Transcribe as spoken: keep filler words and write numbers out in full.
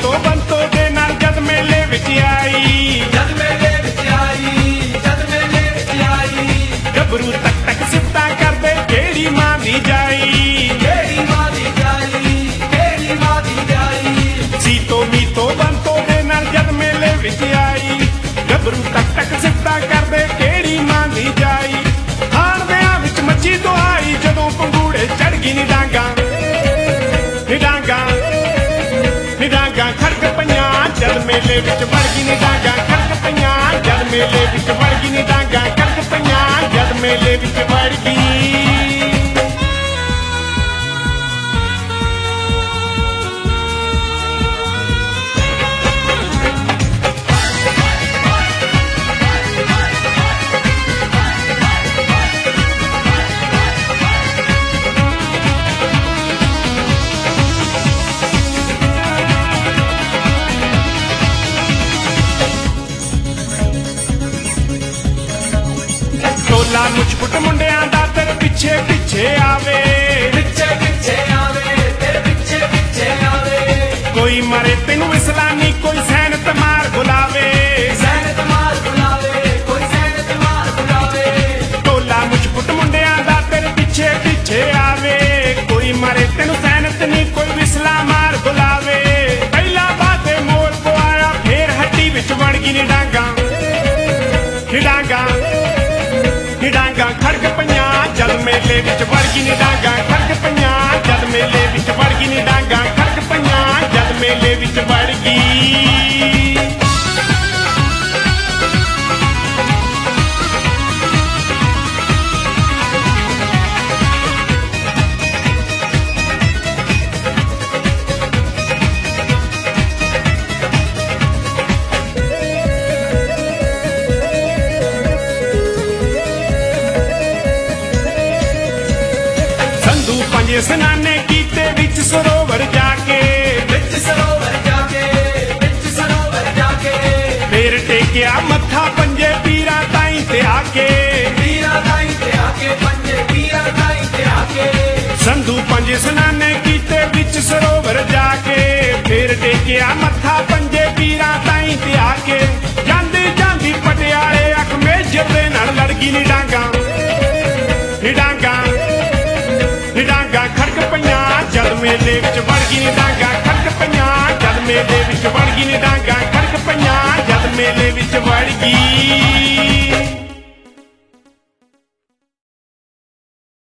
ਮੀਤੋ ਬੰਤੋ ਦੇ ਨਾਲ ਜਦ ਮੇਲੇ ਵਿੱਚ ਆਈ ਜਦ ਮੇਲੇ ਵਿੱਚ ਆਈ ਜਦ ਮੇਲੇ ਵਿੱਚ ਆਈ ਗੱਭਰੂ ਤੱਕ ਤੱਕ ਸਿਫਤਾਂ ਕਰਦੇ ਕਿਹੜੀ ਮਾਂ ਦੀ ਜਾਈ ਕਿਹੜੀ ਮਾਂ ਦੀ ਜਾਈ ਕਿਹੜੀ ਮਾਂ ਦੀ ਜਾਈ ਸੀਤੋ ਮੀਤੋ ਬੰਤੋ ਦੇ ਨਾਲ ਜਦ ਮੇਲੇ ਵਿੱਚ ਆਈ ਗੱਭਰੂ ਤੱਕ ਤੱਕ ਸਿਫਤਾਂ ਕਰਦੇ ਕਿਹੜੀ ਮਾਂ ਦੀ ਜਾਈ ਖਾਣ ਵਿਆਹ ਵਿੱਚ ਮੱਛੀ ਦੁਹਾਈ ਜਦੋਂ ਪੰਗੂੜੇ ਚੜ ਗਈ ਨੀ ਡਾਂਗਾ ਨੀ ਡਾਂਗਾ ਨੀ ਡਾਂਗਾ ਖੜਕ ਪਈਆਂ ਜਦ ਮੇਲੇ ਵਿੱਚ ਵੜ ਗਈ ਨੀ ਡਾਂਗਾ ਖੜਕ ਪਈਆਂ ਜਦ ਮੇਲੇ ਵਿੱਚ ਵੜ ਗਈ ਨੀ ਡਾਂਗਾ ਖੜਕ ਪਈਆਂ ਜਦ ਮੇਲੇ ਵਿੱਚ ਵੜ ਗਈ ਟੋਲਾ ਮੁਛ-ਪੁੱਟ ਮੁੰਡਿਆਂ ਦਾ ਤੇਰੇ ਪਿੱਛੇ ਪਿੱਛੇ ਆਵੇ ਪਿੱਛੇ ਪਿੱਛੇ ਆਵੇ ਤੇਰੇ ਪਿੱਛੇ ਪਿੱਛੇ ਆਵੇ ਕੋਈ ਮਰੇ ਤੈਨੂੰ ਵਿਸਲਾਨੀ ਕੋਈ ਸੈਨਤ ਮਾਰ ਬੁਲਾਵੇ ਸੈਨਤ ਮਾਰ ਬੁਲਾਵੇ ਕੋਈ ਸੈਨਤ ਮਾਰ ਬੁਲਾਵੇ ਟੋਲਾ ਮੁਛ-ਪੁੱਟ ਮੁੰਡਿਆਂ ਦਾ ਤੇਰੇ ਪਿੱਛੇ ਪਿੱਛੇ ਆਵੇ ਕੋਈ ਮਰੇ ਤੈਨੂੰ ਸੈਨਤ ਨਹੀਂ ਕੋਈ ਵਿਸਲਾ ਮਾਰ ਬੁਲਾਵੇ ਪਹਿਲਾ ਬਾਤੇ ਮੋੜ ਪਵਾਇਆ ਫੇਰ ਹੱਡੀ ਵਿੱਚ ਵੜ ਗਈ ਨੀ ਡਾਂਗਾ ਨੀ ਡਾਂਗਾ ਨੀ ਡਾਂਗਾ ਖੜਕ ਪਈਆਂ ਜਦ ਮੇਲੇ ਵਿੱਚ ਵੜ ਗਈ ਨੀ ਡਾਂਗਾ ਖੜਕ ਪਈਆਂ ਜਦ ਮੇਲੇ ਵਿੱਚ ਵੜ ਗਈ ਨੀ ਡਾਂਗਾ ਖੜਕ ਪਈਆਂ ਜਦ ਮੇਲੇ ਵਿੱਚ ਵੜ ਗਈ ਸੰਧੂ ਪੰਜ ਸਨਾਨੇ ਕੀਤੇ ਵਿੱਚ ਸਰੋਵਰ ਜਾ ਕੇ ਵਿੱਚ ਸਰੋਵਰ ਜਾ ਕੇ ਵਿੱਚ ਸਰੋਵਰ ਜਾ ਕੇ ਫੇਰ ਟੇਕਿਆ ਮੱਥਾ ਪੰਜੇ ਪੀਰਾਂ ਤਾਈਂ ਤੇ ਆ ਕੇ ਪੀਰਾਂ ਤਾਈਂ ਤੇ ਆ ਕੇ ਪੰਜੇ ਪੀਰਾਂ ਤਾਈਂ ਤੇ ਆ ਕੇ ਸੰਧੂ ਪੰਜ ਸਨਾਨੇ ਕੀਤੇ ਵਿੱਚ ਸਰੋਵਰ ਜਾ ਕੇ ਫੇਰ ਟੇਕਿਆ ਮੱਥਾ ਪੰਜੇ ਪੀਰਾਂ ਤਾਈਂ ਤੇ ਆ ਕੇ ਜਾਂਦੀ ਜਾਂਦੀ ਪਟਿਆਲੇ ਅੱਖ ਮੇਜਰ ਦੇ ਨਾਲ ਲੜ ਗਈ ਨੀ ਡਾਂਗਾ ਨੀ ਡਾਂਗਾ ਨੀ ਡਾਂਗਾ ਖੜਕ ਪਈਆਂ ਜਦ ਮੇਲੇ ਵਿੱਚ ਵੜ ਗਈ ਨੀ ਡਾਂਗਾ ਖੜਕ ਪਈਆਂ ਜਦ ਮੇਲੇ ਵਿੱਚ ਵੜ ਗਈ ਨੀ ਡਾਂਗਾ ਖੜਕ ਪਈਆਂ ਜਦ ਮੇਲੇ ਵਿੱਚ ਵੜ ਗਈ